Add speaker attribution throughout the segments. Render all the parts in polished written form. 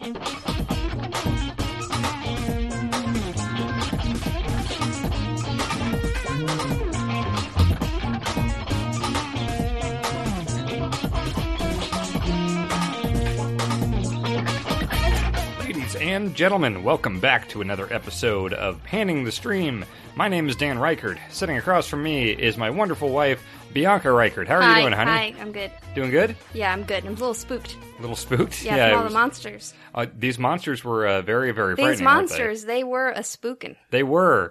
Speaker 1: Ladies and gentlemen, welcome back to another episode of Panning the Stream. My name is Dan Reichert. Sitting across from me is my wonderful wife, Bianca Reichert. How are you doing, honey?
Speaker 2: Hi, I'm good.
Speaker 1: Doing good?
Speaker 2: Yeah, I'm good. I'm a little spooked.
Speaker 1: A little spooked?
Speaker 2: Yeah, from all the monsters.
Speaker 1: These monsters were very, very frightening.
Speaker 2: These monsters, they were a spookin'.
Speaker 1: They were.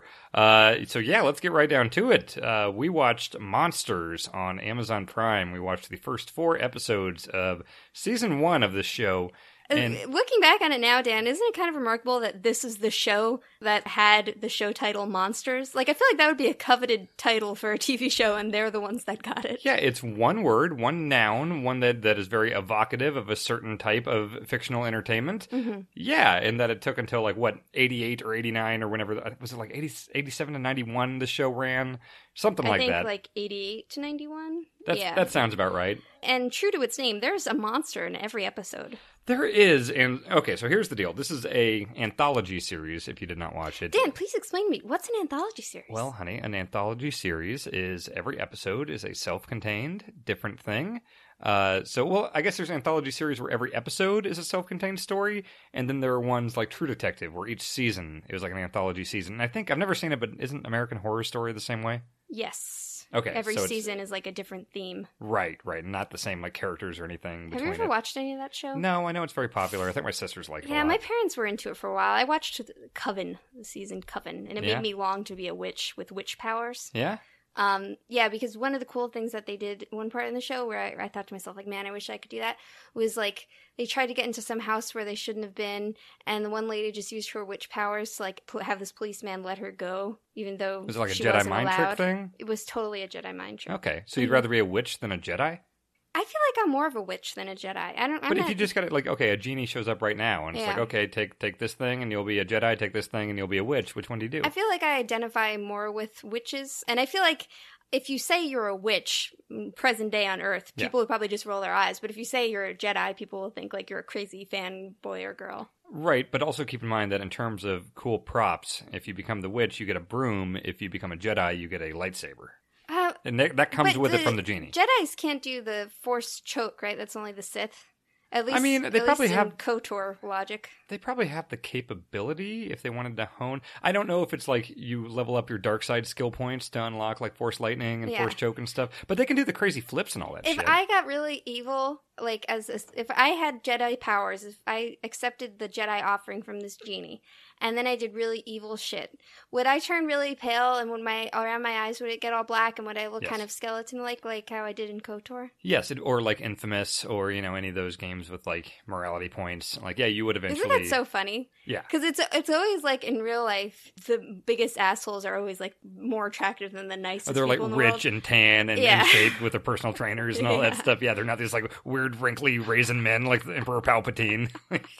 Speaker 1: So yeah, let's get right down to it. We watched Monsters on Amazon Prime. We watched the first 4 episodes of season 1 of this show. And
Speaker 2: looking back on it now, Dan, isn't it kind of remarkable that this is the show that had the show title Monsters? Like, I feel like that would be a coveted title for a TV show, and they're the ones that got it.
Speaker 1: yeah, it's one word, one noun, one that is very evocative of a certain type of fictional entertainment.
Speaker 2: Mm-hmm.
Speaker 1: Yeah, and that it took until, like, what, 88 or 89 or whenever, was it like 87 to 91 the show ran? Something like that.
Speaker 2: I think like 88 to 91.
Speaker 1: That sounds about right.
Speaker 2: And true to its name, there's a monster in every episode.
Speaker 1: There is, and okay, so here's the deal. This is a anthology series, if you did not watch it.
Speaker 2: Dan, please explain to me, what's an anthology series?
Speaker 1: Well, honey, an anthology series is every episode is a self-contained, different thing. I guess there's an anthology series where every episode is a self-contained story, and then there are ones like True Detective, where each season is like an anthology season. And I think, I've never seen it, but isn't American Horror Story the same way?
Speaker 2: Yes.
Speaker 1: Okay.
Speaker 2: Every season is like a different theme.
Speaker 1: Right. Not the same like characters or anything.
Speaker 2: Have you ever watched any of that show?
Speaker 1: No, I know it's very popular. I think my sisters like it a lot.
Speaker 2: Yeah, my parents were into it for a while. I watched Coven, the season Coven, and it made me long to be a witch with witch powers.
Speaker 1: Yeah?
Speaker 2: Yeah, because one of the cool things that they did one part in the show where I thought to myself, like, man, I wish I could do that, was like they tried to get into some house where they shouldn't have been, and the one lady just used her witch powers to like have this policeman let her go, even though
Speaker 1: was it like a
Speaker 2: she
Speaker 1: Jedi
Speaker 2: wasn't
Speaker 1: mind
Speaker 2: allowed.
Speaker 1: trick thing?
Speaker 2: It was totally a Jedi mind trick.
Speaker 1: Okay, so you'd rather be a witch than a Jedi?
Speaker 2: I feel like I'm more of a witch than a Jedi.
Speaker 1: If you just got it, like, okay, a genie shows up right now, and it's like, okay, take this thing, and you'll be a Jedi. Take this thing, and you'll be a witch. Which one do you do?
Speaker 2: I feel like I identify more with witches, and I feel like if you say you're a witch, present day on Earth, people would probably just roll their eyes. But if you say you're a Jedi, people will think like you're a crazy fanboy or girl.
Speaker 1: Right, but also keep in mind that in terms of cool props, if you become the witch, you get a broom. If you become a Jedi, you get a lightsaber. And that comes with it from the genie.
Speaker 2: Jedis can't do the Force choke, right? That's only the Sith. At least,
Speaker 1: they probably have
Speaker 2: KOTOR logic.
Speaker 1: They probably have the capability if they wanted to hone. I don't know if it's like you level up your dark side skill points to unlock like Force Lightning and Force Choke and stuff, but they can do the crazy flips and all that shit.
Speaker 2: If I got really evil, like if I had Jedi powers, if I accepted the Jedi offering from this genie, and then I did really evil shit, would I turn really pale, and would around my eyes would it get all black, and would I look kind of skeleton-like, like how I did in KOTOR?
Speaker 1: Yes, or like Infamous, or any of those games with like morality points. Like, yeah, you would eventually.
Speaker 2: Isn't that so funny?
Speaker 1: Yeah,
Speaker 2: because it's always like in real life, the biggest assholes are always like more attractive than the nicest.
Speaker 1: They're like
Speaker 2: people in the
Speaker 1: rich
Speaker 2: world.
Speaker 1: and tan and in shape with their personal trainers and all that stuff. Yeah, they're not these like weird, wrinkly raisin men like the Emperor Palpatine.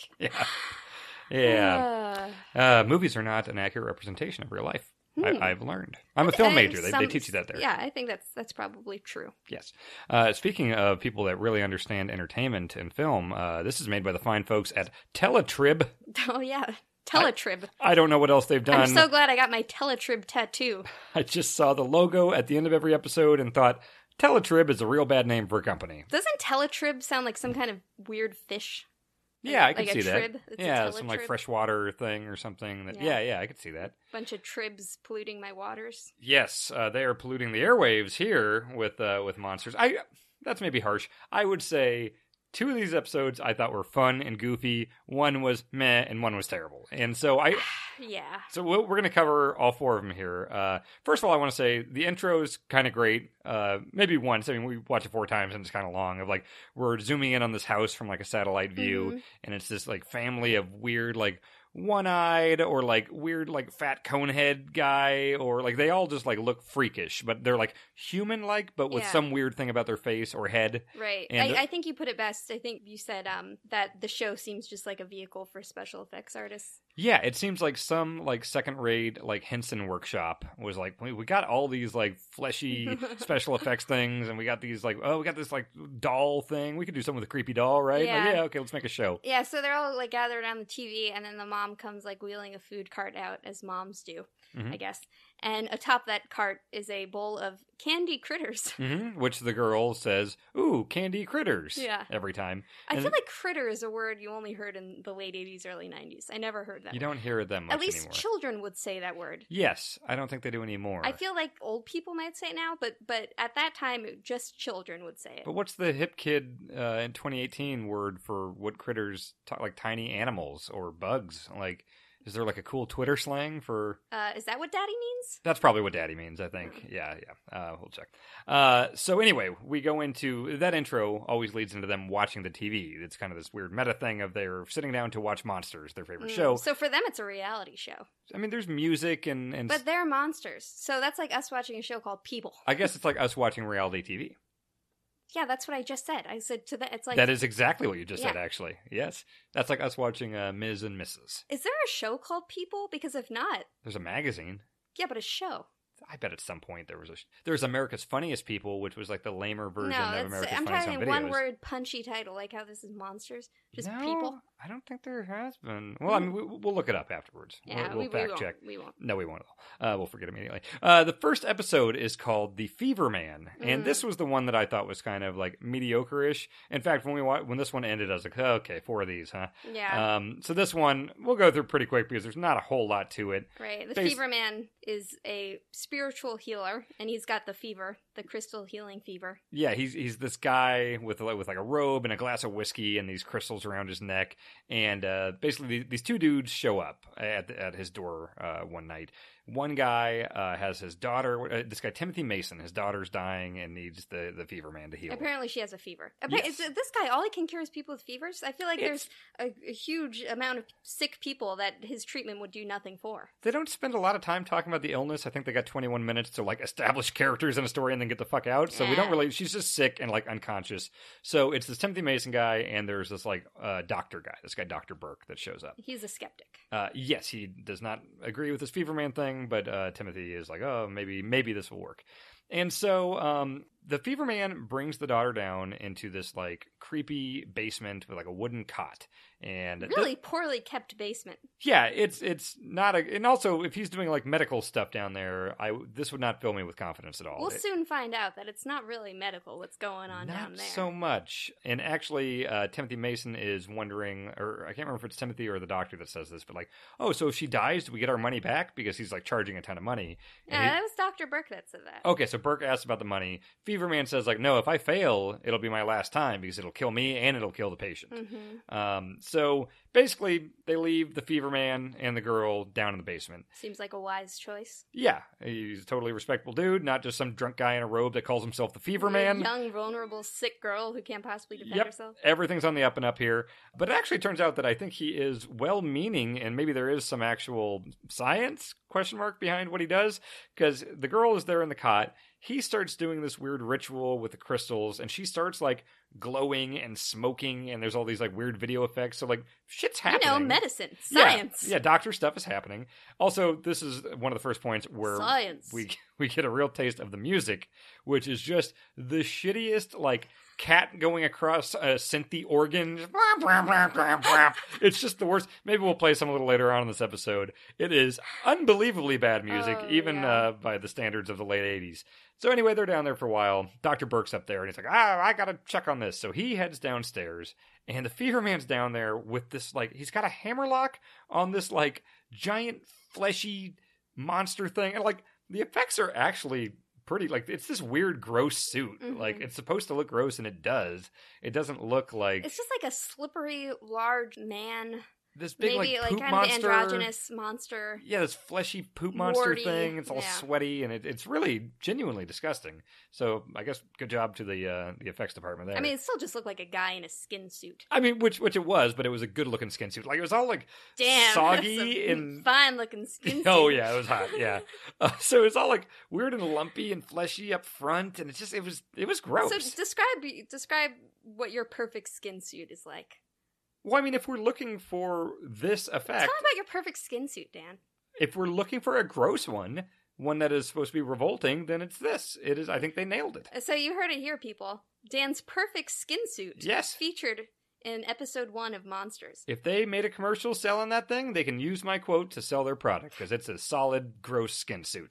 Speaker 1: Yeah. Movies are not an accurate representation of real life. I've learned. I'm a film major. They teach you that there.
Speaker 2: Yeah, I think that's probably true.
Speaker 1: Yes. Speaking of people that really understand entertainment and film, this is made by the fine folks at Teletrib.
Speaker 2: Oh, yeah. Teletrib.
Speaker 1: I don't know what else they've done.
Speaker 2: I'm so glad I got my Teletrib tattoo.
Speaker 1: I just saw the logo at the end of every episode and thought, Teletrib is a real bad name for a company.
Speaker 2: Doesn't Teletrib sound like some kind of weird fish?
Speaker 1: Yeah, I can see that.
Speaker 2: Trib?
Speaker 1: Yeah, some like freshwater thing or something. Yeah, I could see that.
Speaker 2: Bunch of tribs polluting my waters.
Speaker 1: Yes, they are polluting the airwaves here with monsters. That's maybe harsh. I would say 2 of these episodes I thought were fun and goofy. One was meh, and one was terrible. And so
Speaker 2: yeah.
Speaker 1: So we're going to cover all 4 of them here. First of all, I want to say the intro is kind of great. Maybe once. I mean, we watched it 4 times and it's kind of long. Of like we're zooming in on this house from like a satellite view, and it's this like family of weird like one-eyed or like weird like fat conehead guy, or like they all just like look freakish, but they're like human-like, but with some weird thing about their face or head.
Speaker 2: Right. And I think you put it best. I think you said that the show seems just like a vehicle for special effects artists.
Speaker 1: Yeah, it seems like some like second rate like Henson workshop was like, we got all these like fleshy special effects things, and we got these like, we got this like doll thing. We could do something with a creepy doll, right?
Speaker 2: Yeah.
Speaker 1: Like, okay, let's make a show.
Speaker 2: Yeah, so they're all like gathered on the TV, and then the mom comes like wheeling a food cart out, as moms do, I guess. And atop that cart is a bowl of candy critters.
Speaker 1: Which the girl says, "Ooh, candy critters."
Speaker 2: Yeah.
Speaker 1: Every time.
Speaker 2: I feel like critter is a word you only heard in the late 80s, early 90s. I never heard that
Speaker 1: You
Speaker 2: word.
Speaker 1: don't hear it that much
Speaker 2: At least
Speaker 1: anymore.
Speaker 2: children would say that word.
Speaker 1: Yes, I don't think they do anymore.
Speaker 2: I feel like old people might say it now, but at that time, just children would say it.
Speaker 1: But what's the hip kid in 2018 word for what critters talk, like tiny animals or bugs? Like, is there like a cool Twitter slang for?
Speaker 2: Is that what daddy means?
Speaker 1: That's probably what daddy means, I think. Yeah. We'll check. So anyway, we go into that intro. Always leads into them watching the TV. It's kind of this weird meta thing of they're sitting down to watch Monsters, their favorite show.
Speaker 2: So for them, it's a reality show.
Speaker 1: I mean, there's music and
Speaker 2: But they're monsters. So that's like us watching a show called People.
Speaker 1: I guess it's like us watching reality TV.
Speaker 2: Yeah, that's what I just said. I said to that, it's like...
Speaker 1: That is exactly what you just said, actually. Yes. That's like us watching Ms. and Mrs.
Speaker 2: Is there a show called People? Because if not...
Speaker 1: There's a magazine.
Speaker 2: Yeah, but a show.
Speaker 1: I bet at some point there was America's Funniest People, which was like the lamer version of America's
Speaker 2: I'm
Speaker 1: Funniest
Speaker 2: talking
Speaker 1: Home Videos.
Speaker 2: one word punchy title, like how this is Monsters. Just
Speaker 1: No,
Speaker 2: People.
Speaker 1: I don't think there has been. Well, I mean, we'll look it up afterwards.
Speaker 2: Yeah,
Speaker 1: we'll fact check.
Speaker 2: We won't.
Speaker 1: No, we won't. We'll forget immediately. The first episode is called The Fever Man, and this was the one that I thought was kind of like mediocre-ish. In fact, when this one ended, I was like, okay, 4 of these, huh?
Speaker 2: Yeah.
Speaker 1: So this one we'll go through pretty quick because there's not a whole lot to it.
Speaker 2: Right. The Fever Man is a spiritual healer, and he's got the fever, the crystal healing fever.
Speaker 1: Yeah, he's this guy with like a robe and a glass of whiskey and these crystals around his neck, and basically these 2 dudes show up at his door one night. One guy has his daughter, this guy Timothy Mason, his daughter's dying and needs the Fever Man to heal.
Speaker 2: Apparently she has a fever.
Speaker 1: Yes.
Speaker 2: This guy, all he can cure is people with fevers? I feel like there's a huge amount of sick people that his treatment would do nothing for.
Speaker 1: They don't spend a lot of time talking about the illness. I think they got 21 minutes to like establish characters in a story and then get the fuck out. So we don't really, she's just sick and like unconscious. So it's this Timothy Mason guy and there's this like doctor guy, this guy Dr. Burke that shows up.
Speaker 2: He's a skeptic.
Speaker 1: Yes, he does not agree with this Fever Man thing, but Timothy is like, oh, maybe this will work. And so the Fever Man brings the daughter down into this like creepy basement with like a wooden cot. And
Speaker 2: really poorly kept basement.
Speaker 1: Yeah, it's not and also if he's doing like medical stuff down there, this would not fill me with confidence at all.
Speaker 2: We'll soon find out that it's not really medical what's going on down there.
Speaker 1: Not so much. And actually, Timothy Mason is wondering, or I can't remember if it's Timothy or the doctor that says this, but like, oh, so if she dies, do we get our money back? Because he's like charging a ton of money.
Speaker 2: Yeah, that was Dr. Burke that said that.
Speaker 1: Okay, so Burke asks about the money. Fever Man says like, no, if I fail, it'll be my last time because it'll kill me and it'll kill the patient. So basically, they leave the Fever Man and the girl down in the basement.
Speaker 2: Seems like a wise choice.
Speaker 1: Yeah, he's a totally respectable dude, not just some drunk guy in a robe that calls himself the Fever Man.
Speaker 2: Young, vulnerable, sick girl who can't possibly defend herself.
Speaker 1: Everything's on the up and up here. But it actually turns out that I think he is well-meaning, and maybe there is some actual science, behind what he does, because the girl is there in the cot. He starts doing this weird ritual with the crystals, and she starts, like, glowing and smoking, and there's all these, like, weird video effects. So, like, shit's happening.
Speaker 2: You know, medicine. Science.
Speaker 1: Yeah, doctor stuff is happening. Also, this is one of the first points where we get a real taste of the music, which is just the shittiest, like, cat going across a synthy organ. It's just the worst. Maybe we'll play some a little later on in this episode. It is unbelievably bad music, by the standards of the late 80s. So anyway, they're down there for a while. Dr. Burke's up there, and he's like, I gotta check on this. So he heads downstairs, and the Fever Man's down there with this, like, he's got a hammerlock on this, like, giant, fleshy monster thing. And, like, the effects are actually pretty, like, it's this weird, gross suit. Like, it's supposed to look gross, and it does. It doesn't look like...
Speaker 2: It's just like a slippery, large man...
Speaker 1: This big,
Speaker 2: maybe
Speaker 1: like, poop
Speaker 2: kind
Speaker 1: monster.
Speaker 2: of androgynous monster.
Speaker 1: Yeah, this fleshy poop monster
Speaker 2: Warty,
Speaker 1: thing. It's all sweaty, and it's really genuinely disgusting. So I guess good job to the effects department there.
Speaker 2: I mean, it still just looked like a guy in a skin suit.
Speaker 1: I mean, which it was, but it was a good looking skin suit. Like, it was all like soggy and
Speaker 2: fine looking skin suit.
Speaker 1: Oh yeah, it was hot. Yeah, so it was all like weird and lumpy and fleshy up front, and it was gross.
Speaker 2: So describe what your perfect skin suit is like.
Speaker 1: Well, I mean, if we're looking for this effect,
Speaker 2: Tell me about your perfect skin suit, Dan.
Speaker 1: if we're looking for a gross one that is supposed to be revolting, then it's this. It is. I think they nailed it.
Speaker 2: So you heard it here, people. Dan's perfect skin suit.
Speaker 1: Yes.
Speaker 2: Featured in episode 1 of Monsters.
Speaker 1: If they made a commercial selling that thing, they can use my quote to sell their product because it's a solid, gross skin suit.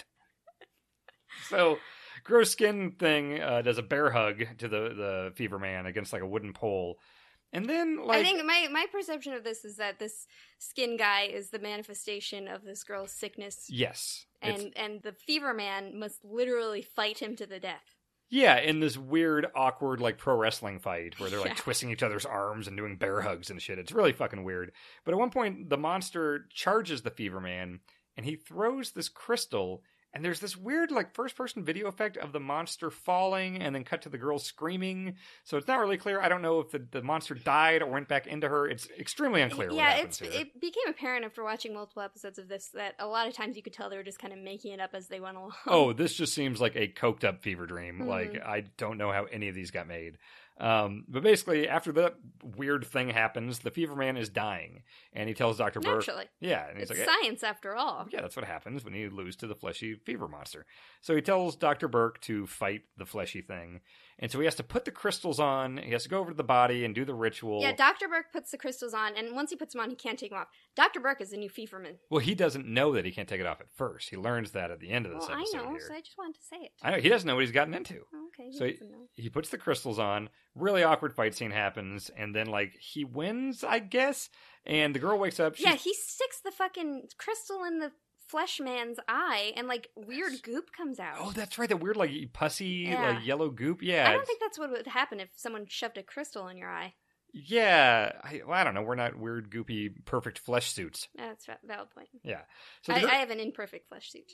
Speaker 1: So, gross skin thing does a bear hug to the Fever Man against like a wooden pole. And then, like,
Speaker 2: I think my perception of this is that this skin guy is the manifestation of this girl's sickness.
Speaker 1: yes.
Speaker 2: And the Fever Man must literally fight him to the death.
Speaker 1: Yeah, in this weird, awkward, like, pro wrestling fight where they're, like,
Speaker 2: Yeah.
Speaker 1: twisting each other's arms and doing bear hugs and shit. It's really fucking weird. But at one point, the monster charges the Fever Man, and he throws this crystal, and there's this weird, like, first-person video effect of the monster falling and then cut to the girl screaming. So it's not really clear. I don't know if the monster died or went back into her. It's extremely unclear what happens here.
Speaker 2: It became apparent after watching multiple episodes of this that a lot of times you could tell they were just kind of making it up as they went along.
Speaker 1: Oh, this just seems like a coked up fever dream.
Speaker 2: Mhm.
Speaker 1: Like, I don't know how any of these got made. But basically, after that weird thing happens, the Fever Man is dying. And he tells Dr. Burke.
Speaker 2: Naturally.
Speaker 1: Yeah, and he's
Speaker 2: It's
Speaker 1: like,
Speaker 2: science after all.
Speaker 1: yeah, that's what happens when you lose to the fleshy fever monster. So he tells Dr. Burke to fight the fleshy thing. And so he has to put the crystals on. He has to go over to the body and do the ritual.
Speaker 2: Yeah, Dr. Burke puts the crystals on, and once he puts them on, he can't take them off. Dr. Burke is the new Feverman.
Speaker 1: Well, he doesn't know that he can't take it off at first. He learns that at the end of this
Speaker 2: Well, I
Speaker 1: episode
Speaker 2: know,
Speaker 1: here.
Speaker 2: so I just wanted to say it.
Speaker 1: I know, he doesn't know what he's gotten into.
Speaker 2: Oh, okay,
Speaker 1: So
Speaker 2: doesn't know.
Speaker 1: he puts the crystals on. Really awkward fight scene happens, and then like he wins, I guess. And the girl wakes up.
Speaker 2: Yeah, he sticks the fucking crystal in the flesh man's eye, and like weird goop comes out.
Speaker 1: Oh, that's right. That weird like pussy
Speaker 2: Yeah.
Speaker 1: like yellow goop. Yeah,
Speaker 2: I don't think that's what would happen if someone shoved a crystal in your eye.
Speaker 1: yeah. I don't know. We're not weird goopy perfect flesh suits.
Speaker 2: That's a valid point.
Speaker 1: Yeah. So
Speaker 2: I have an imperfect flesh suit.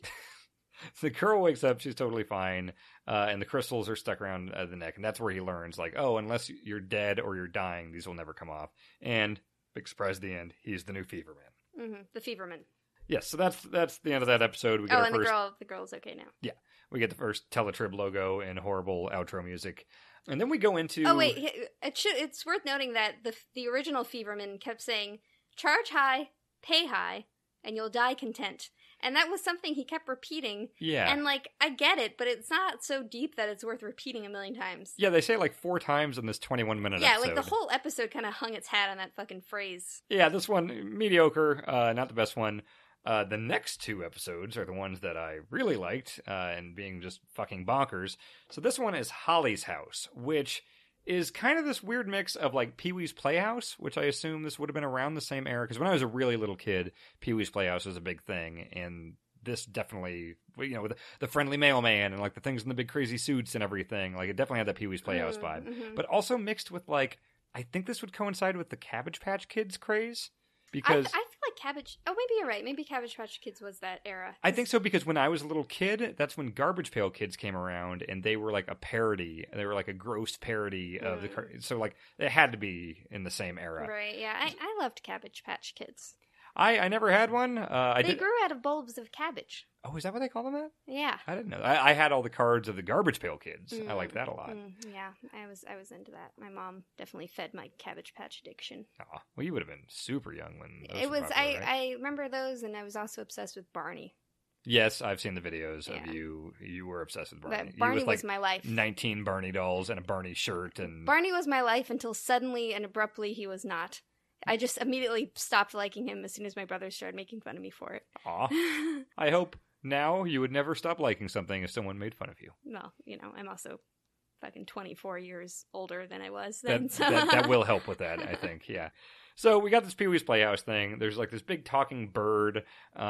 Speaker 1: the girl wakes up. She's totally fine, and the crystals are stuck around the neck, and that's where he learns like, oh, unless you're dead or you're dying, these will never come off. And big surprise at the end, he's the new Fever Man.
Speaker 2: Mm-hmm. The Feverman.
Speaker 1: Yes, so that's the end of that episode. We get our
Speaker 2: and
Speaker 1: first,
Speaker 2: the girl's okay now.
Speaker 1: we get the first Teletrib logo and horrible outro music, and then we go into.
Speaker 2: Oh wait, it's worth noting that the original Feverman kept saying, "Charge high, pay high, and you'll die content." And that was something he kept repeating.
Speaker 1: Yeah,
Speaker 2: And like, I get it, but it's not so deep that it's worth repeating a million times.
Speaker 1: yeah, they say it like 4 times in this 21-minute
Speaker 2: Yeah,
Speaker 1: episode.
Speaker 2: like the whole episode kind of hung its hat on that fucking phrase.
Speaker 1: Yeah, this one mediocre, not the best one. The next 2 episodes are the ones that I really liked, and being just fucking bonkers. So this one is Holly's House, which is kind of this weird mix of like Pee-wee's Playhouse, which I assume this would have been around the same era. Because when I was a really little kid, Pee-wee's Playhouse was a big thing, and this definitely, you know, with the friendly mailman and like the things in the big crazy suits and everything, like it definitely had that Pee-wee's Playhouse vibe.
Speaker 2: Mm-hmm.
Speaker 1: But also mixed with like, I think this would coincide with the Cabbage Patch Kids craze.
Speaker 2: I
Speaker 1: Because
Speaker 2: feel like Cabbage... Oh, maybe you're right. Maybe Cabbage Patch Kids was that era.
Speaker 1: I think so, because when I was a little kid, that's when Garbage Pail Kids came around, and they were like a parody. They were like a gross parody of the... So like, it had to be in the same era.
Speaker 2: Right, yeah. I loved Cabbage Patch Kids.
Speaker 1: I never had one.
Speaker 2: They grew out of bulbs of cabbage.
Speaker 1: Oh, is that what they call them that?
Speaker 2: Yeah.
Speaker 1: I didn't know. I had all the cards of the Garbage Pail Kids. I liked that a lot.
Speaker 2: Yeah, I was into that. My mom definitely fed my Cabbage Patch addiction.
Speaker 1: Aw, well, you would have been super young when those
Speaker 2: It
Speaker 1: were
Speaker 2: was
Speaker 1: popular, right?
Speaker 2: I remember those, and I was also obsessed with Barney.
Speaker 1: Yes, I've seen the videos
Speaker 2: Yeah.
Speaker 1: of you. You were obsessed with Barney.
Speaker 2: That
Speaker 1: You
Speaker 2: Barney
Speaker 1: with, like,
Speaker 2: was my life.
Speaker 1: 19 Barney dolls and a Barney shirt and...
Speaker 2: Barney was my life until suddenly and abruptly he was not. I just immediately stopped liking him as soon as my brothers started making fun of me for it.
Speaker 1: Aw. I hope now you would never stop liking something if someone made fun of you.
Speaker 2: Well, you know, I'm also fucking 24 years older than I was then.
Speaker 1: That will help with that, I think, yeah. So we got this Pee-wee's Playhouse thing. There's like this big talking bird.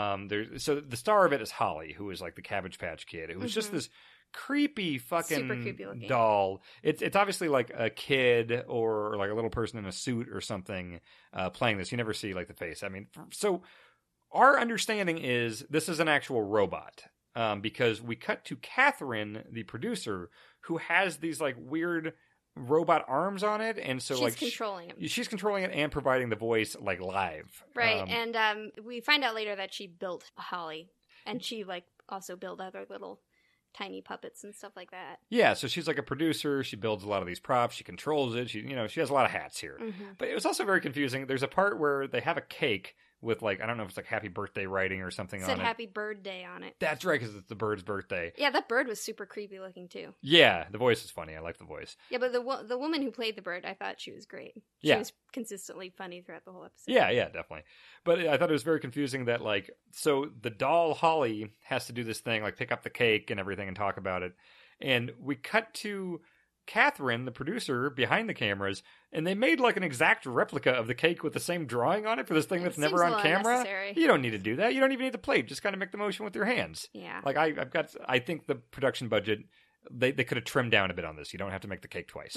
Speaker 1: So the star of it is Holly, who is like the Cabbage Patch Kid, who's just this creepy fucking
Speaker 2: Super creepy looking
Speaker 1: doll. It's obviously like a kid or like a little person in a suit or something playing this. You never see like the face. I mean, so our understanding is this is an actual robot. Because we cut to Catherine, the producer, who has these like weird robot arms on it, and so
Speaker 2: she's controlling him.
Speaker 1: She's controlling it and providing the voice like live.
Speaker 2: Right, and we find out later that she built Holly, and she like also built other little tiny puppets and stuff like that.
Speaker 1: Yeah, so she's like a producer. She builds a lot of these props. She controls it. She has a lot of hats here.
Speaker 2: Mm-hmm.
Speaker 1: But it was also very confusing. There's a part where they have a cake with like, I don't know if it's like happy birthday writing or something
Speaker 2: It
Speaker 1: on
Speaker 2: said
Speaker 1: it.
Speaker 2: happy bird day on it.
Speaker 1: That's right, because it's the bird's birthday.
Speaker 2: Yeah, that bird was super creepy looking too.
Speaker 1: Yeah, the voice is funny. I like the voice.
Speaker 2: Yeah, but the woman who played the bird, I thought she was great. She
Speaker 1: Yeah.
Speaker 2: was consistently funny throughout the whole episode.
Speaker 1: Yeah, definitely. But I thought it was very confusing that, like, so the doll Holly has to do this thing, like pick up the cake and everything and talk about it. And we cut to Catherine, the producer, behind the cameras, and they made like an exact replica of the cake with the same drawing on it for this thing that's never on camera.
Speaker 2: Unnecessary.
Speaker 1: You don't need to do that. You don't even need the plate. Just kind of make the motion with your hands.
Speaker 2: Yeah.
Speaker 1: Like I think the production budget, they could have trimmed down a bit on this. You don't have to make the cake twice.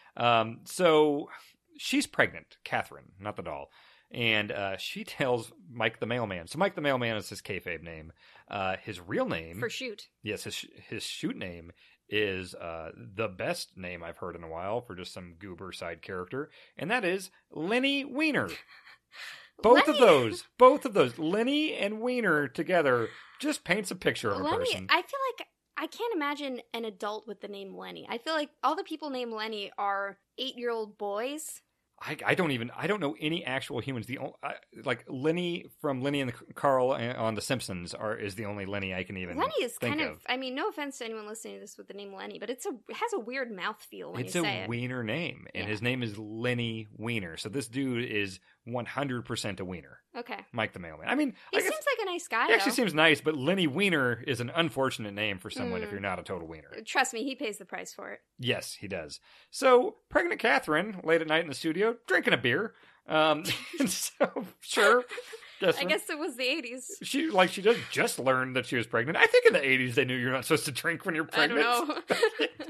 Speaker 1: So she's pregnant, Catherine, not the doll. And she tells Mike the Mailman. So Mike the Mailman is his kayfabe name. His real name...
Speaker 2: For shoot.
Speaker 1: Yes, his shoot name is the best name I've heard in a while for just some goober side character. And that is Lenny Wiener. Both of those, Lenny and Wiener together, just paints a picture of a person.
Speaker 2: I feel like I can't imagine an adult with the name Lenny. I feel like all the people named Lenny are 8-year-old boys.
Speaker 1: I don't know any actual humans. Like Lenny from Lenny and Carl on The Simpsons is the only Lenny I can even
Speaker 2: Lenny is
Speaker 1: think
Speaker 2: kind of. I mean, no offense to anyone listening to this with the name Lenny, but it has a weird mouthfeel when you say it.
Speaker 1: It's a Wiener name, and his name is Lenny Wiener. So this dude is 100% a wiener.
Speaker 2: Okay.
Speaker 1: Mike the Mailman. I mean,
Speaker 2: he seems like a nice guy.
Speaker 1: He actually seems nice, but Lenny Wiener is an unfortunate name for someone if you're not a total wiener.
Speaker 2: Trust me, he pays the price for it.
Speaker 1: Yes, he does. So, pregnant Catherine, late at night in the studio, drinking a beer. So, sure.
Speaker 2: I guess it was the 80s.
Speaker 1: She just learned that she was pregnant. I think in the 80s they knew you're not supposed to drink when you're pregnant.
Speaker 2: I don't know.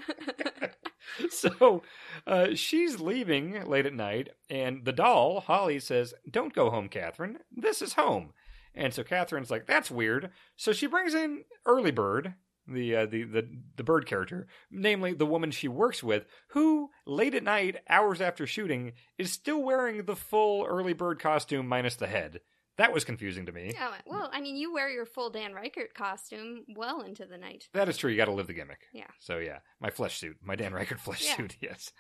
Speaker 1: So she's leaving late at night, and the doll, Holly, says, "Don't go home, Catherine. This is home." And so Catherine's like, "That's weird." So she brings in Early Bird, the bird character, namely the woman she works with, who late at night, hours after shooting, is still wearing the full Early Bird costume minus the head. That was confusing to me.
Speaker 2: Oh, well, I mean, you wear your full Dan Reichert costume well into the night.
Speaker 1: That is true. You got to live the gimmick.
Speaker 2: Yeah.
Speaker 1: So yeah, my flesh suit, my Dan Reichert flesh suit. Yes.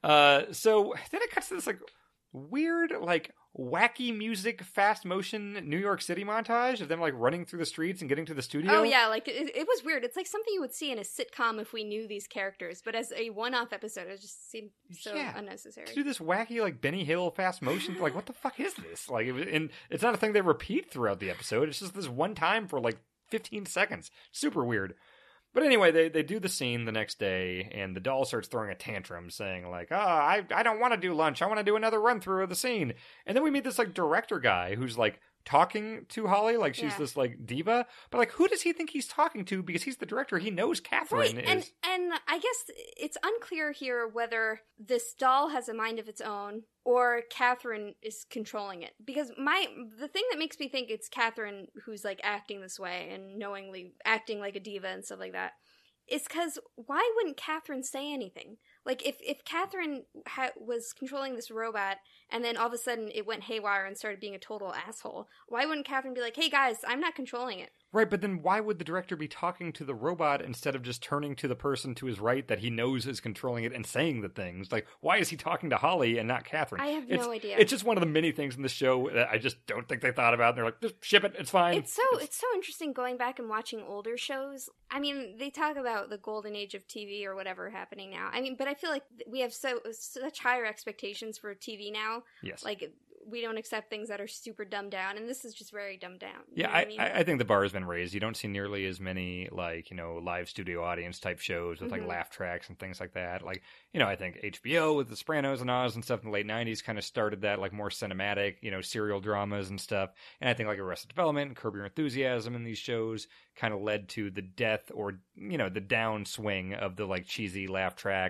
Speaker 1: So then it cuts to this like weird, like wacky music, fast motion New York City montage of them like running through the streets and getting to the studio.
Speaker 2: Oh yeah, like it was weird. It's like something you would see in a sitcom if we knew these characters, but as a one-off episode, it just seemed so unnecessary.
Speaker 1: To do this wacky like Benny Hill fast motion, like what the fuck is this? Like, and it's not a thing they repeat throughout the episode. It's just this one time for like 15 seconds. Super weird. But anyway, they do the scene the next day, and the doll starts throwing a tantrum, saying like, I don't want to do lunch. I want to do another run-through of the scene. And then we meet this like director guy who's like talking to Holly like she's this like diva. But like, who does he think he's talking to? Because he's the director. He knows Catherine is...
Speaker 2: And I guess it's unclear here whether this doll has a mind of its own or Catherine is controlling it. Because the thing that makes me think it's Catherine who's like acting this way and knowingly acting like a diva and stuff like that is because why wouldn't Catherine say anything? Like, if Catherine was controlling this robot and then all of a sudden it went haywire and started being a total asshole, why wouldn't Catherine be like, hey guys, I'm not controlling it?
Speaker 1: Right, but then why would the director be talking to the robot instead of just turning to the person to his right that he knows is controlling it and saying the things? Like, why is he talking to Holly and not Catherine?
Speaker 2: I have no idea.
Speaker 1: It's just one of the many things in the show that I just don't think they thought about. And they're like, just ship it, it's fine.
Speaker 2: It's so interesting going back and watching older shows. I mean, they talk about the golden age of TV or whatever happening now. I mean, but I feel like we have such higher expectations for TV now.
Speaker 1: Yes.
Speaker 2: Like, we don't accept things that are super dumbed down, and this is just very dumbed down.
Speaker 1: Yeah, I think the bar has been raised. You don't see nearly as many, like, live studio audience type shows with, like, laugh tracks and things like that. Like, I think HBO with The Sopranos and Oz and stuff in the late 90s kind of started that, like, more cinematic, serial dramas and stuff. And I think, like, Arrested Development and Curb Your Enthusiasm in these shows kind of led to the death or, the downswing of the, like, cheesy laugh track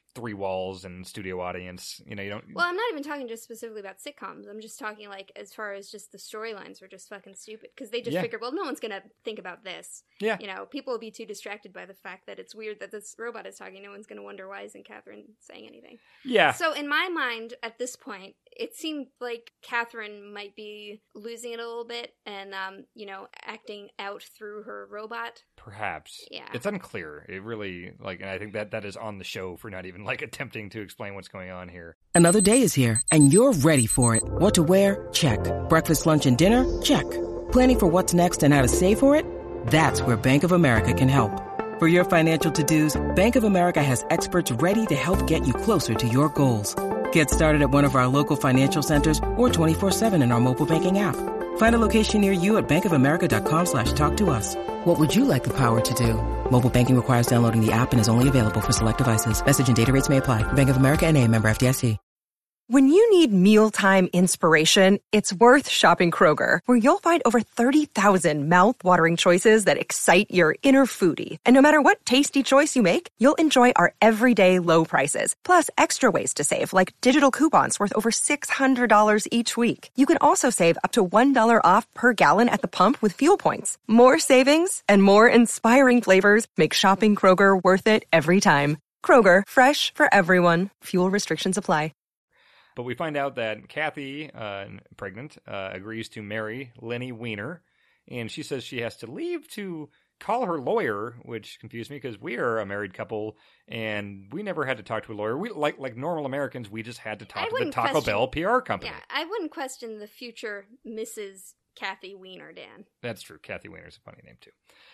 Speaker 1: three walls and studio audience. You know, you don't.
Speaker 2: Well, I'm not even talking just specifically about sitcoms. I'm just talking like as far as just the storylines were just fucking stupid because they just figured, well, no one's gonna think about this.
Speaker 1: Yeah.
Speaker 2: You know, people will be too distracted by the fact that it's weird that this robot is talking. No one's gonna wonder why isn't Catherine saying anything.
Speaker 1: Yeah.
Speaker 2: So in my mind, at this point, it seemed like Catherine might be losing it a little bit and, you know, acting out through her robot.
Speaker 1: Perhaps.
Speaker 2: Yeah.
Speaker 1: It's unclear. It really, like, and I think that is on the show for not even, like, attempting to explain what's going on here.
Speaker 3: Another day is here, and you're ready for it. What to wear? Check. Breakfast, lunch, and dinner? Check. Planning for what's next and how to save for it? That's where Bank of America can help. For your financial to-dos, Bank of America has experts ready to help get you closer to your goals. Get started at one of our local financial centers or 24/7 in our mobile banking app. Find a location near you at bankofamerica.com/talktous. What would you like the power to do? Mobile banking requires downloading the app and is only available for select devices. Message and data rates may apply. Bank of America N.A., member FDIC.
Speaker 4: When you need mealtime inspiration, it's worth shopping Kroger, where you'll find over 30,000 mouth-watering choices that excite your inner foodie. And no matter what tasty choice you make, you'll enjoy our everyday low prices, plus extra ways to save, like digital coupons worth over $600 each week. You can also save up to $1 off per gallon at the pump with fuel points. More savings and more inspiring flavors make shopping Kroger worth it every time. Kroger, fresh for everyone. Fuel restrictions apply.
Speaker 1: But we find out that Kathy, pregnant, agrees to marry Lenny Weiner, and she says she has to leave to call her lawyer, which confused me because we are a married couple and we never had to talk to a lawyer. We like normal Americans, we just had to talk to the Taco Bell PR company.
Speaker 2: Yeah, I wouldn't question the future Mrs. Kathy Weiner, Dan.
Speaker 1: That's true. Kathy Weiner's a funny name too.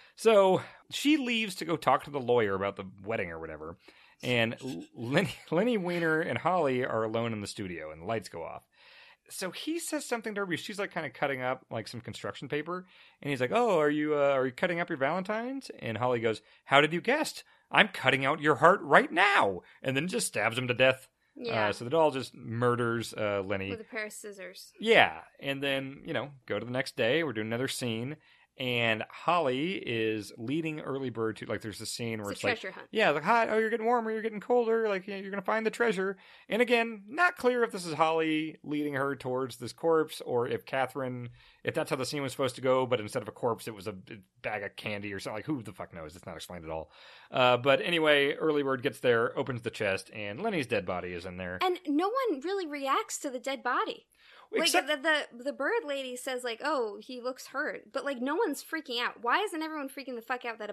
Speaker 1: So she leaves to go talk to the lawyer about the wedding or whatever. And Lenny Weiner and Holly are alone in the studio, and the lights go off. So he says something to her. She's like kind of cutting up like some construction paper, and he's like, "Oh, are you cutting up your Valentines?" And Holly goes, "How did you guess? I'm cutting out your heart right now!" And then just stabs him to death.
Speaker 2: Yeah.
Speaker 1: So the doll just murders Lenny
Speaker 2: with a pair of scissors.
Speaker 1: Yeah, and then go to the next day. We're doing another scene. And Holly is leading Early Bird to, like, there's a scene where
Speaker 2: it's
Speaker 1: like,
Speaker 2: treasure hunt.
Speaker 1: Yeah, like, hi, oh, you're getting warmer, you're getting colder, like, you're going to find the treasure. And again, not clear if this is Holly leading her towards this corpse or if Catherine, if that's how the scene was supposed to go, but instead of a corpse, it was a bag of candy or something. Like, who the fuck knows? It's not explained at all. But anyway, Early Bird gets there, opens the chest, and Lenny's dead body is in there.
Speaker 2: And no one really reacts to the dead body.
Speaker 1: Except,
Speaker 2: like the bird lady says, like, "Oh, he looks hurt," but like no one's freaking out. Why isn't everyone freaking the fuck out that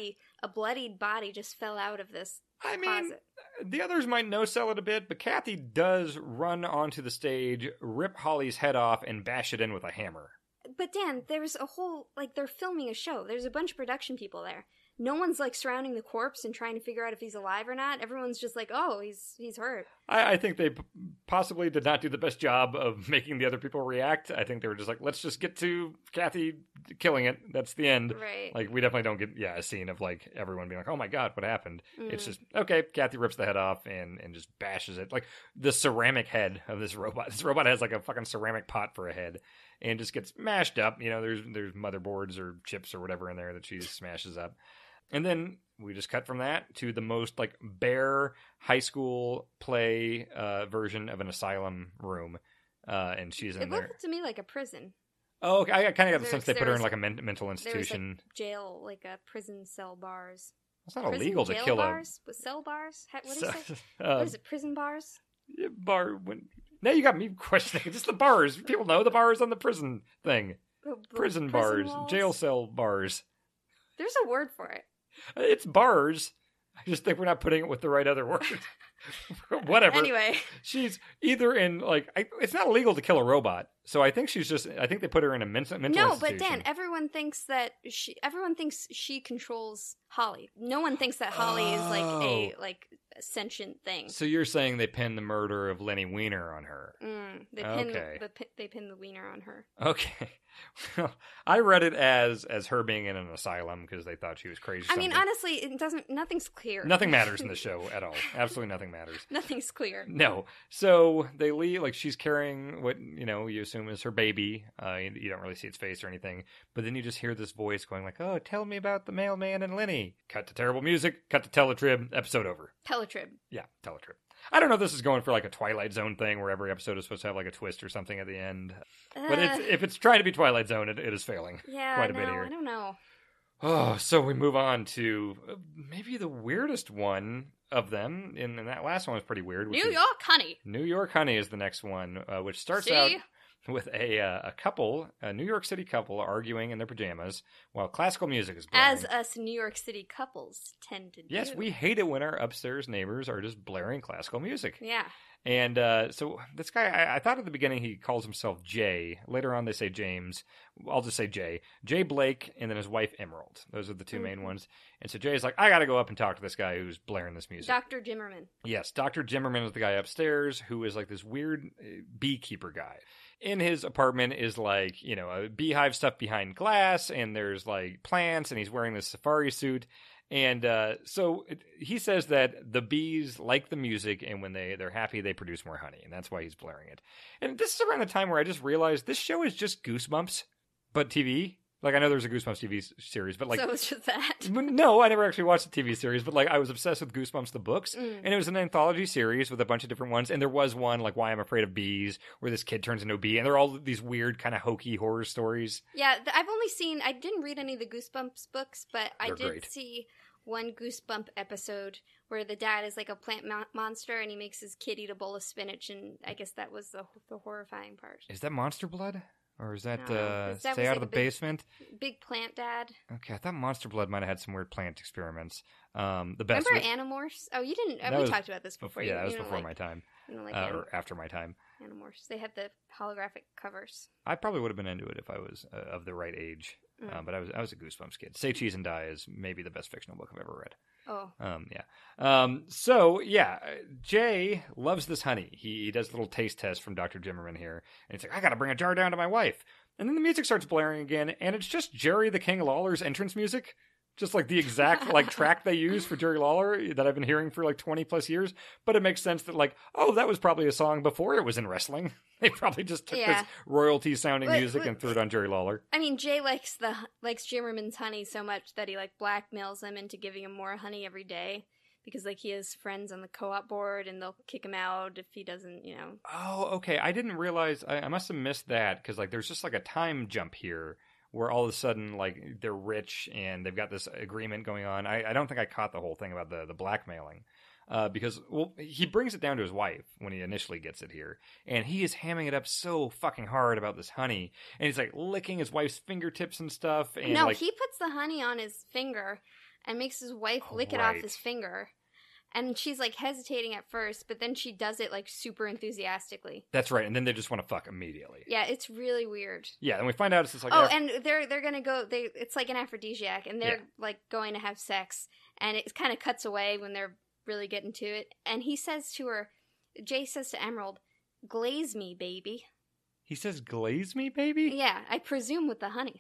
Speaker 2: a bloodied body just fell out of this closet?
Speaker 1: The others might no-sell it a bit, but Kathy does run onto the stage, rip Holly's head off, and bash it in with a hammer.
Speaker 2: But Dan, there's a whole, like, they're filming a show. There's a bunch of production people there. No one's, like, surrounding the corpse and trying to figure out if he's alive or not. Everyone's just like, oh, he's hurt.
Speaker 1: I think they possibly did not do the best job of making the other people react. I think they were just like, let's just get to Kathy killing it. That's the end.
Speaker 2: Right.
Speaker 1: Like, we definitely don't get, a scene of, like, everyone being like, oh my god, what happened? It's just, okay, Kathy rips the head off and just bashes it. Like, the ceramic head of this robot. This robot has, like, a fucking ceramic pot for a head. And just gets mashed up. There's motherboards or chips or whatever in there that she smashes up. And then we just cut from that to the most, like, bare high school play version of an asylum room. And she's in there.
Speaker 2: It looked to me like a prison.
Speaker 1: Oh, okay. I kind of got the sense they put her in, like, a mental institution.
Speaker 2: There was, like, jail, like a prison cell bars.
Speaker 1: It's not illegal to kill
Speaker 2: bars? With cell bars? What do you say? What is it, prison bars?
Speaker 1: Now you got me questioning. Just the bars. People know the bars on the prison thing. Prison bars.
Speaker 2: Walls?
Speaker 1: Jail cell bars.
Speaker 2: There's a word for it.
Speaker 1: It's bars. I just think we're not putting it with the right other word. Whatever.
Speaker 2: Anyway.
Speaker 1: She's either in, like, it's not illegal to kill a robot. So I think I think they put her in a mental institution.
Speaker 2: No, but Dan, everyone thinks she controls Holly. No one thinks that Holly is like a sentient thing.
Speaker 1: So you're saying they pin the murder of Lenny Weiner on her.
Speaker 2: They pin the wiener on her.
Speaker 1: Okay. I read it as her being in an asylum because they thought she was crazy.
Speaker 2: I mean, honestly, it doesn't. Nothing's clear.
Speaker 1: Nothing matters in the show at all. Absolutely nothing matters.
Speaker 2: Nothing's clear.
Speaker 1: No. So they leave, like, she's carrying what, you assume is her baby. You don't really see its face or anything. But then you just hear this voice going like, oh, tell me about the mailman and Lenny. Cut to terrible music. Cut to Teletrib. Episode over.
Speaker 2: Teletrib.
Speaker 1: Yeah, Teletrib. I don't know if this is going for like a Twilight Zone thing where every episode is supposed to have like a twist or something at the end. But if it's trying to be Twilight Zone, it is failing quite a bit here.
Speaker 2: I don't know.
Speaker 1: Oh, so we move on to maybe the weirdest one of them. And that last one was pretty weird.
Speaker 2: New York Honey.
Speaker 1: New York Honey is the next one, which starts out with a couple, a New York City couple, arguing in their pajamas while classical music is blaring.
Speaker 2: As us New York City couples tend to do.
Speaker 1: Yes, we hate it when our upstairs neighbors are just blaring classical music.
Speaker 2: Yeah.
Speaker 1: And so this guy, I thought at the beginning he calls himself Jay. Later on they say James. I'll just say Jay. Jay Blake, and then his wife Emerald. Those are the two main ones. And so Jay's like, I got to go up and talk to this guy who's blaring this music.
Speaker 2: Dr. Jimmerman.
Speaker 1: Yes, Dr. Jimmerman is the guy upstairs who is like this weird beekeeper guy. In his apartment is like, a beehive stuff behind glass, and there's like plants, and he's wearing this safari suit. And so he says that the bees like the music, and when they're happy, they produce more honey, and that's why he's blaring it. And this is around the time where I just realized this show is just Goosebumps, but TV. Like, I know there's a Goosebumps TV series, but like...
Speaker 2: So it's just that?
Speaker 1: No, I never actually watched the TV series, but like, I was obsessed with Goosebumps, the books, and it was an anthology series with a bunch of different ones, and there was one, like, Why I'm Afraid of Bees, where this kid turns into a bee, and they're all these weird, kind of hokey horror stories.
Speaker 2: Yeah, I've only seen... I didn't read any of the Goosebumps books, but I did
Speaker 1: great.
Speaker 2: see one Goosebump episode where the dad is like a plant monster, and he makes his kid eat a bowl of spinach, and I guess that was the horrifying part.
Speaker 1: Is that Monster Blood? Or is that
Speaker 2: Stay
Speaker 1: Out of the Basement?
Speaker 2: Big plant dad.
Speaker 1: Okay, I thought Monster Blood might have had some weird plant experiments. The best.
Speaker 2: Remember Animorphs? Oh, you didn't. We talked about this before.
Speaker 1: Yeah, that was before my time. Or after my time.
Speaker 2: Animorphs. They had the holographic covers.
Speaker 1: I probably would have been into it if I was of the right age. But I was a Goosebumps kid. Say Cheese and Die is maybe the best fictional book I've ever read.
Speaker 2: Oh.
Speaker 1: Jay loves this honey. He does a little taste test from Dr. Jimmerman here. And he's like, I got to bring a jar down to my wife. And then the music starts blaring again. And it's just Jerry the King Lawler's entrance music. Just like the exact track they use for Jerry Lawler that I've been hearing for like 20 plus years. But it makes sense that that was probably a song before it was in wrestling. They probably just took this royalty sounding music and threw it on Jerry Lawler.
Speaker 2: I mean, Jay likes Jimmerman's honey so much that he blackmails him into giving him more honey every day. Because he has friends on the co-op board and they'll kick him out if he doesn't,
Speaker 1: Oh, okay. I didn't realize. I must have missed that because there's just a time jump here where all of a sudden they're rich and they've got this agreement going on. I don't think I caught the whole thing about the blackmailing. Because he brings it down to his wife when he initially gets it here, and he is hamming it up so fucking hard about this honey, and he's licking his wife's fingertips and stuff. And
Speaker 2: no, he puts the honey on his finger and makes his wife lick it off his finger. And she's hesitating at first, but then she does it super enthusiastically.
Speaker 1: That's right, and then they just want to fuck immediately.
Speaker 2: Yeah, it's really weird.
Speaker 1: Yeah, and we find out it's just
Speaker 2: and they're gonna go. It's like an aphrodisiac, and they're going to have sex, and it kind of cuts away when they're really getting to it. And he says to her, Jay says to Emerald, "Glaze me, baby."
Speaker 1: He says, "Glaze me, baby."
Speaker 2: Yeah, I presume with the honey.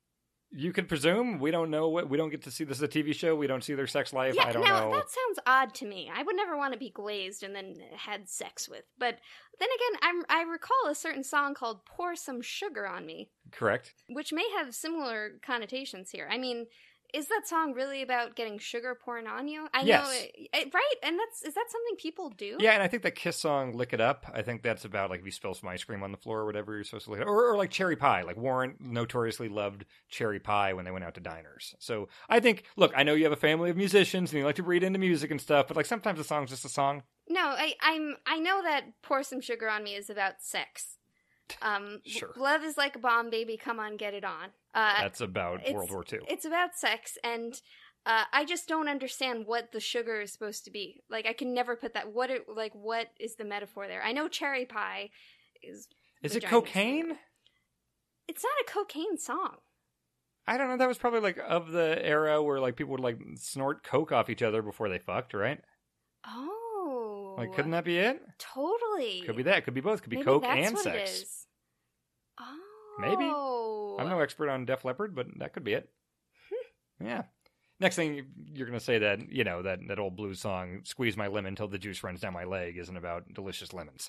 Speaker 1: You could presume. We don't know we don't get to see this as a TV show. We don't see their sex life.
Speaker 2: Yeah,
Speaker 1: I don't know.
Speaker 2: That sounds odd to me. I would never want to be glazed and then had sex with. But then again, I recall a certain song called Pour Some Sugar on Me.
Speaker 1: Correct.
Speaker 2: Which may have similar connotations here. I mean, is that song really about getting sugar poured on you? I know, right? And is that something people do?
Speaker 1: Yeah, and I think that Kiss song, Lick It Up, I think that's about if you spill some ice cream on the floor or whatever, you're supposed to lick it up. Or cherry pie. Warren notoriously loved cherry pie when they went out to diners. So I think, look, I know you have a family of musicians and you like to read into music and stuff, but sometimes a song's just a song.
Speaker 2: No, I know that Pour Some Sugar on Me is about sex.
Speaker 1: Sure.
Speaker 2: Love is like a bomb, baby. Come on, get it on.
Speaker 1: That's about World War II.
Speaker 2: It's about sex, and I just don't understand what the sugar is supposed to be. I can never put that. What is the metaphor there? I know cherry pie is.
Speaker 1: Is it cocaine?
Speaker 2: It's not a cocaine song.
Speaker 1: I don't know. That was probably of the era where people would snort coke off each other before they fucked, right?
Speaker 2: Oh.
Speaker 1: Couldn't that be it?
Speaker 2: Totally.
Speaker 1: Could be that. Could be both. Could be
Speaker 2: Maybe
Speaker 1: coke
Speaker 2: that's
Speaker 1: and
Speaker 2: what
Speaker 1: sex.
Speaker 2: It is. Oh.
Speaker 1: Maybe. I'm no expert on Def Leppard, but that could be it. Yeah. Next thing you're going to say that, that old blues song, Squeeze My Lemon Till the Juice Runs Down My Leg, isn't about delicious lemons.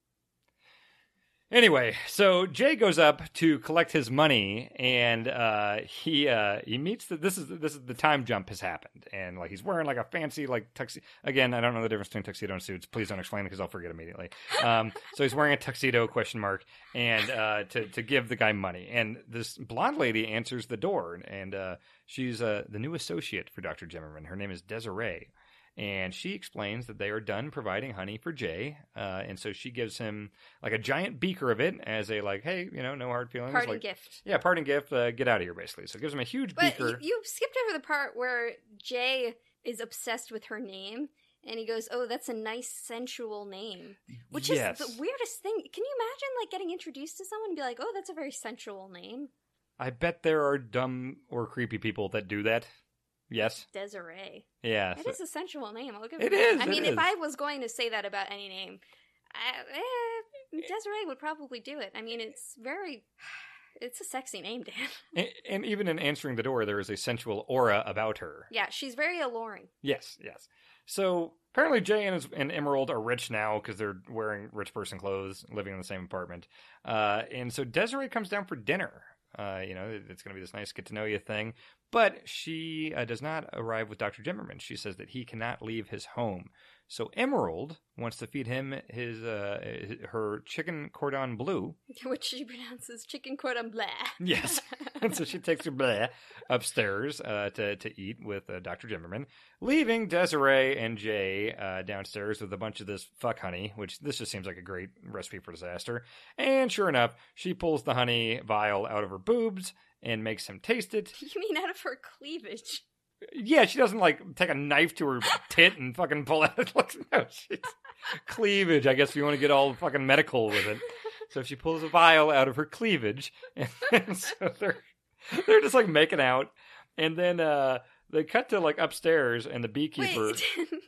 Speaker 1: Anyway, so Jay goes up to collect his money, and he meets this is the time jump has happened, and like he's wearing like a fancy like tuxedo. Again, I don't know the difference between tuxedo and suits. Please don't explain it because I'll forget immediately. So he's wearing a tuxedo ? And to give the guy money, and this blonde lady answers the door, and she's the new associate for Dr. Jimmerman. Her name is Desiree. And she explains that they are done providing honey for Jay. And so she gives him like a giant beaker of it as a like, hey, no hard feelings.
Speaker 2: Parting
Speaker 1: like,
Speaker 2: gift.
Speaker 1: Yeah, parting gift. Get out of here, basically. So it gives him a huge beaker.
Speaker 2: But you skipped over the part where Jay is obsessed with her name. And he goes, oh, that's a nice, sensual name. Which is the weirdest thing. Can you imagine like getting introduced to someone and be like, oh, that's a very sensual name?
Speaker 1: I bet there are dumb or creepy people that do that. Yes.
Speaker 2: Desiree.
Speaker 1: Yeah.
Speaker 2: It is a sensual name. I'll give
Speaker 1: it is.
Speaker 2: I mean, if I was going to say that about any name, Desiree would probably do it. I mean, it's a sexy name, Dan.
Speaker 1: And even in answering the door, there is a sensual aura about her.
Speaker 2: Yeah, she's very alluring.
Speaker 1: Yes. So apparently Jay and Emerald are rich now because they're wearing rich person clothes, living in the same apartment. And so Desiree comes down for dinner. It's going to be this nice get-to-know-you thing. But she does not arrive with Dr. Jimmerman. She says that he cannot leave his home. So Emerald wants to feed him her chicken cordon bleu.
Speaker 2: Which she pronounces chicken cordon bleu.
Speaker 1: Yes. And so she takes her bleu upstairs to eat with Dr. Jimmerman, leaving Desiree and Jay downstairs with a bunch of this fuck honey, which this just seems like a great recipe for disaster. And sure enough, she pulls the honey vial out of her boobs and makes him taste it.
Speaker 2: You mean out of her cleavage?
Speaker 1: Yeah, she doesn't like take a knife to her tit and fucking pull out. No, cleavage. I guess if you want to get all fucking medical with it. So she pulls a vial out of her cleavage, and so they're just like making out, and then they cut to like upstairs, and the beekeeper.
Speaker 2: Wait.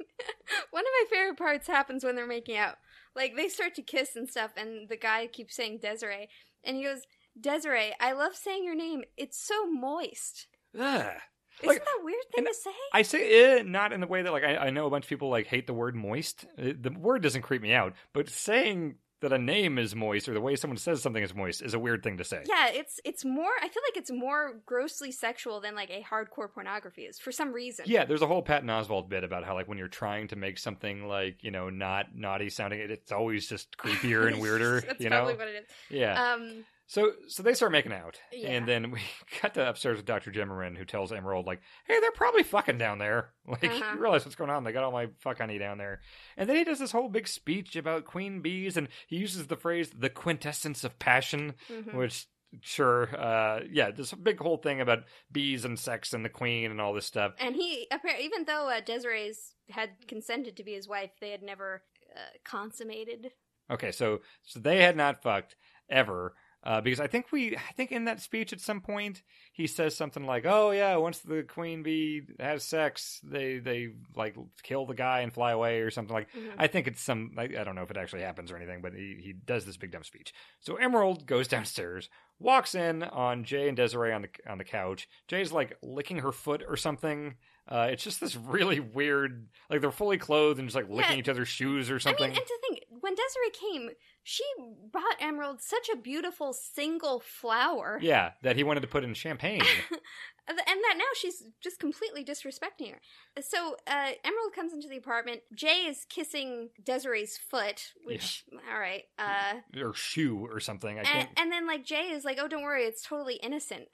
Speaker 2: One of my favorite parts happens when they're making out. Like they start to kiss and stuff, and the guy keeps saying Desiree, and he goes, "Desiree, I love saying your name. It's so moist."
Speaker 1: Ugh.
Speaker 2: Isn't that a weird thing to say?
Speaker 1: I say not in the way that like I know a bunch of people like hate the word moist. The word doesn't creep me out, but saying that a name is moist or the way someone says something is moist is a weird thing to say.
Speaker 2: Yeah, it's more. I feel like it's more grossly sexual than like a hardcore pornography is for some reason.
Speaker 1: Yeah, there's a whole Patton Oswalt bit about how like when you're trying to make something like not naughty sounding, it's always just creepier and weirder.
Speaker 2: That's probably what it is.
Speaker 1: Yeah. So they start making out,
Speaker 2: yeah.
Speaker 1: And then we cut to upstairs with Dr. Jimmerman, who tells Emerald, like, hey, they're probably fucking down there. Like, You realize what's going on. They got all my fuck honey down there. And then he does this whole big speech about queen bees, and he uses the phrase, the quintessence of passion, which, sure, this big whole thing about bees and sex and the queen and all this stuff.
Speaker 2: And he, even though Desiree's had consented to be his wife, they had never consummated.
Speaker 1: Okay, so they had not fucked ever. Because I think in that speech at some point he says something like, "Oh yeah, once the queen bee has sex, they like kill the guy and fly away" or something like. I think it's I don't know if it actually happens or anything, but he does this big dumb speech. So Emerald goes downstairs, walks in on Jay and Desiree on the couch. Jay's like licking her foot or something. It's just this really weird, like they're fully clothed and just like licking each other's shoes or something.
Speaker 2: I mean, and to think, when Desiree came, she brought Emerald such a beautiful single flower.
Speaker 1: Yeah, that he wanted to put in champagne.
Speaker 2: And that now she's just completely disrespecting her. So Emerald comes into the apartment. Jay is kissing Desiree's foot, which, all right.
Speaker 1: Or shoe or something.
Speaker 2: And then like Jay is like, oh, don't worry, it's totally innocent.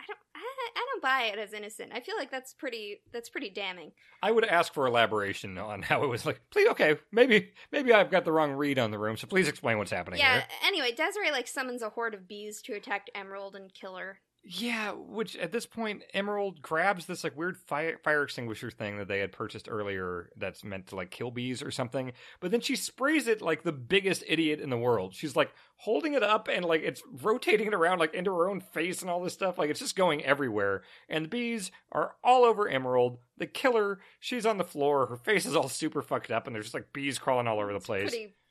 Speaker 2: I don't buy it as innocent. I feel like that's pretty damning.
Speaker 1: I would ask for elaboration on how it was like, please, okay, maybe I've got the wrong read on the room, so please explain what's happening here.
Speaker 2: Anyway, Desiree like summons a horde of bees to attack Emerald and kill her.
Speaker 1: Yeah, which at this point, Emerald grabs this like weird fire extinguisher thing that they had purchased earlier that's meant to like kill bees or something. But then she sprays it like the biggest idiot in the world. She's like holding it up and like it's rotating it around like into her own face and all this stuff. Like it's just going everywhere. And the bees are all over Emerald. They kill her. She's on the floor. Her face is all super fucked up and there's just like bees crawling all over the place.
Speaker 2: Pretty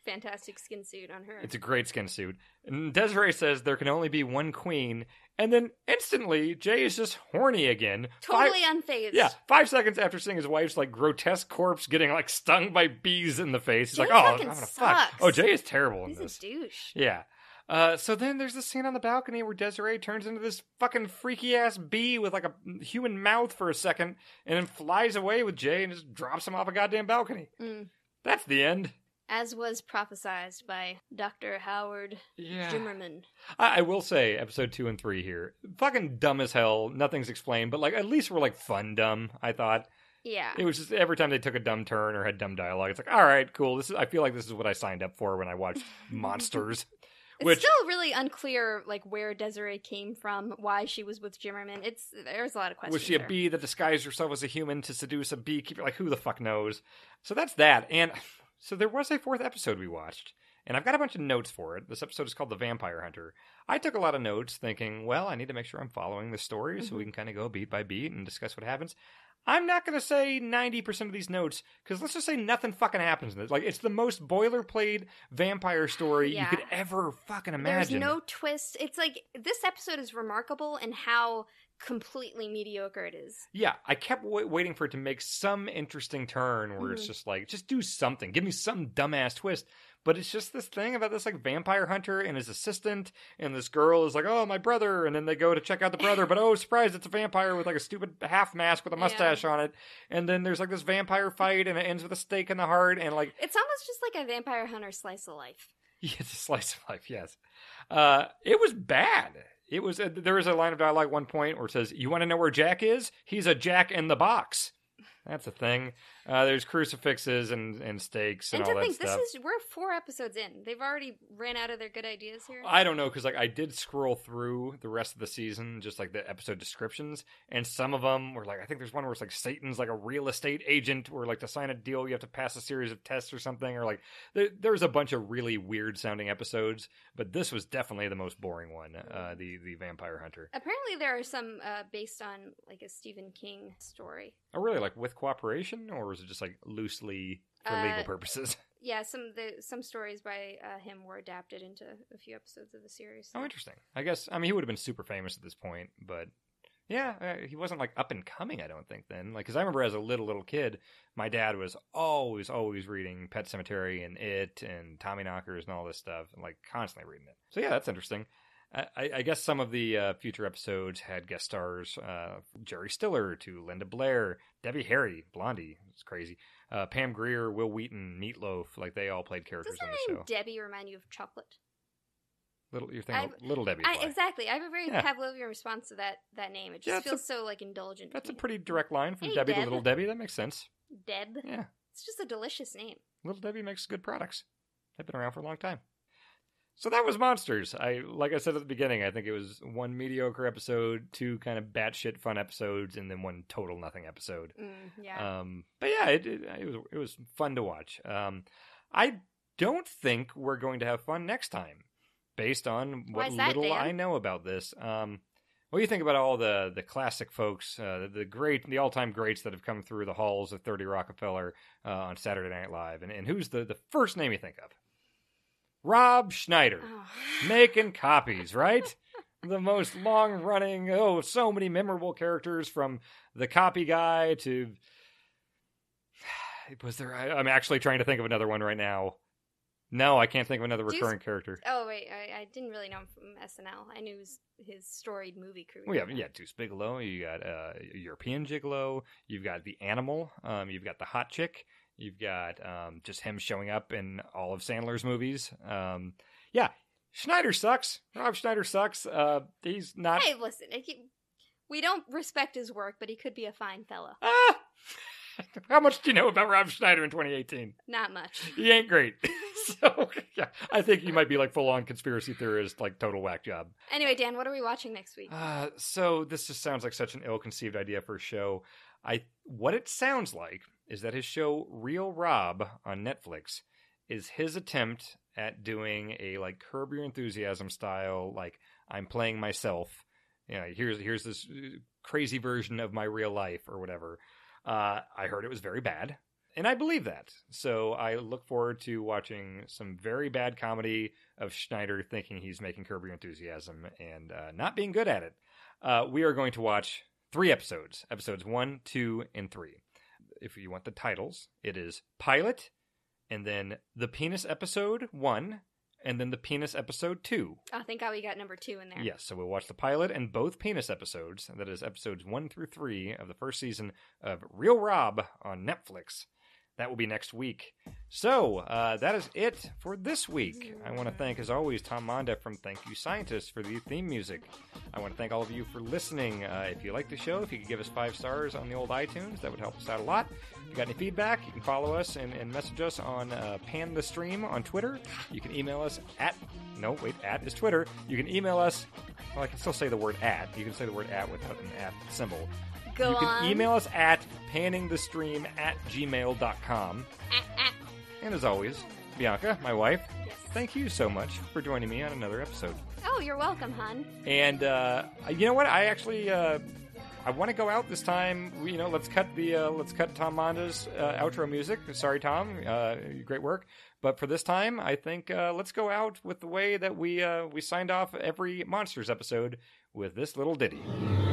Speaker 2: fantastic skin suit on her.
Speaker 1: It's a great skin suit. And Desiree says there can only be one queen, and then instantly Jay is just horny again.
Speaker 2: Totally unfazed.
Speaker 1: Yeah, 5 seconds after seeing his wife's like grotesque corpse getting like stung by bees in the face. He's
Speaker 2: Jay
Speaker 1: like, oh, I'm
Speaker 2: fucking
Speaker 1: gonna fuck.
Speaker 2: sucks.
Speaker 1: Oh, Jay is terrible in
Speaker 2: He's
Speaker 1: this.
Speaker 2: a douche.
Speaker 1: Yeah. So then there's this scene on the balcony where Desiree turns into this fucking freaky ass bee with like a human mouth for a second and then flies away with Jay and just drops him off a goddamn balcony. That's the end.
Speaker 2: As was prophesized by Dr. Howard Zimmerman.
Speaker 1: I will say, episode 2 and 3 here, fucking dumb as hell. Nothing's explained, but like at least we're like fun dumb, I thought.
Speaker 2: Yeah.
Speaker 1: It was just every time they took a dumb turn or had dumb dialogue, it's like, all right, cool. I feel like this is what I signed up for when I watched Monsters.
Speaker 2: It's still really unclear, like, where Desiree came from, why she was with Zimmerman. There's a lot of questions.
Speaker 1: Was she a bee that disguised herself as a human to seduce a beekeeper? Like, who the fuck knows? So that's that. And so there was a 4th episode we watched, and I've got a bunch of notes for it. This episode is called The Vampire Hunter. I took a lot of notes thinking, well, I need to make sure I'm following the story so we can kind of go beat by beat and discuss what happens. I'm not going to say 90% of these notes, because let's just say nothing fucking happens in this. Like, it's the most boilerplate vampire story you could ever fucking imagine.
Speaker 2: There's no twist. It's like, this episode is remarkable in how completely mediocre it is.
Speaker 1: Yeah, I kept waiting for it to make some interesting turn where it's just like, just do something. Give me some dumbass twist. But it's just this thing about this like vampire hunter and his assistant, and this girl is like, oh, my brother, and then they go to check out the brother, but oh, surprise, it's a vampire with like a stupid half mask with a mustache on it, and then there's like this vampire fight, and it ends with a stake in the heart, and like...
Speaker 2: It's almost just like a vampire hunter slice of life.
Speaker 1: Yeah, it's a slice of life, yes. It was bad. It was. There is a line of dialogue at one point where it says, you want to know where Jack is? He's a jack in the box. That's a thing. There's crucifixes and stakes and all that stuff.
Speaker 2: We're 4 episodes in. They've already ran out of their good ideas here.
Speaker 1: I don't know, because like I did scroll through the rest of the season, just like the episode descriptions, and some of them were like, I think there's one where it's like Satan's like a real estate agent, where like to sign a deal you have to pass a series of tests or something, or like there's a bunch of really weird sounding episodes, but this was definitely the most boring one, the Vampire Hunter.
Speaker 2: Apparently there are some based on like a Stephen King story.
Speaker 1: Oh really? Like with cooperation, or was it just like loosely for legal purposes?
Speaker 2: Yeah, some stories by him were adapted into a few episodes of the series. So.
Speaker 1: Oh, interesting. I guess, I mean, he would have been super famous at this point, but yeah, he wasn't like up and coming, I don't think, then. Like, because I remember as a little kid, my dad was always reading Pet Sematary and It and Tommyknockers and all this stuff, and like constantly reading it. So yeah, that's interesting. I guess some of the future episodes had guest stars, Jerry Stiller to Linda Blair, Debbie Harry, Blondie, it's crazy, Pam Grier, Will Wheaton, Meatloaf, like they all played characters on the show.
Speaker 2: Doesn't Debbie remind you of chocolate?
Speaker 1: You're thinking Little Debbie.
Speaker 2: Exactly. I have a very Pavlovian response to that name. It just feels so like indulgent.
Speaker 1: That's a pretty direct line from Debbie to Little Debbie. That makes sense.
Speaker 2: Deb.
Speaker 1: Yeah.
Speaker 2: It's just a delicious name.
Speaker 1: Little Debbie makes good products. They've been around for a long time. So that was Monsters. Like I said at the beginning, I think it was 1 mediocre episode, 2 kind of batshit fun episodes, and then 1 total nothing episode.
Speaker 2: Yeah.
Speaker 1: But yeah, it was fun to watch. I don't think we're going to have fun next time, based on what little I know about this. What do you think about all the classic folks, the all-time greats that have come through the halls of 30 Rockefeller on Saturday Night Live? And who's the first name you think of? Rob Schneider, making copies, right? The most long-running, so many memorable characters, from the copy guy to... I'm actually trying to think of another one right now. No, I can't think of another recurring character.
Speaker 2: Oh, wait, I didn't really know him from SNL. I knew his storied movie career.
Speaker 1: Well, yeah, Deuce Bigalow, you got European Gigolo, you've got The Animal, you've got The Hot Chick, you've got just him showing up in all of Sandler's movies. Yeah, Schneider sucks. Rob Schneider sucks. He's not...
Speaker 2: Hey, listen, we don't respect his work, but he could be a fine fellow.
Speaker 1: How much do you know about Rob Schneider in 2018?
Speaker 2: Not much.
Speaker 1: He ain't great. So, yeah, I think he might be like full-on conspiracy theorist, like total whack job.
Speaker 2: Anyway, Dan, what are we watching next week?
Speaker 1: So this just sounds like such an ill-conceived idea for a show. What it sounds like is that his show Real Rob on Netflix is his attempt at doing a like Curb Your Enthusiasm style, like I'm playing myself. You know, here's this crazy version of my real life or whatever. I heard it was very bad. And I believe that. So I look forward to watching some very bad comedy of Schneider thinking he's making Curb Your Enthusiasm and not being good at it. We are going to watch 3 episodes. Episodes 1, 2, and 3. If you want the titles, it is Pilot, and then The Penis Episode 1, and then The Penis Episode 2.
Speaker 2: Oh, thank God we got number 2 in there.
Speaker 1: Yes, so we'll watch the pilot and both penis episodes. That is episodes 1 through 3 of the first season of Real Rob on Netflix. That will be next week. So, that is it for this week. I want to thank, as always, Tom Monda from Thank You Scientist for the theme music. I want to thank all of you for listening. If you like the show, if you could give us 5 stars on the old iTunes, that would help us out a lot. If you got any feedback, you can follow us and message us on Pan the Stream on Twitter. You can email us at is Twitter. You can email us, well, I can still say the word at. You can say the word at without an at symbol.
Speaker 2: You
Speaker 1: can email us at panningthestream@gmail.com. And as always, Bianca, my wife, thank you so much for joining me on another episode.
Speaker 2: Oh, you're welcome, hon.
Speaker 1: And you know what? I actually I want to go out this time. Let's cut Tom Monda's outro music. Sorry, Tom. Great work. But for this time, I think let's go out with the way that we signed off every Monsters episode with this little ditty.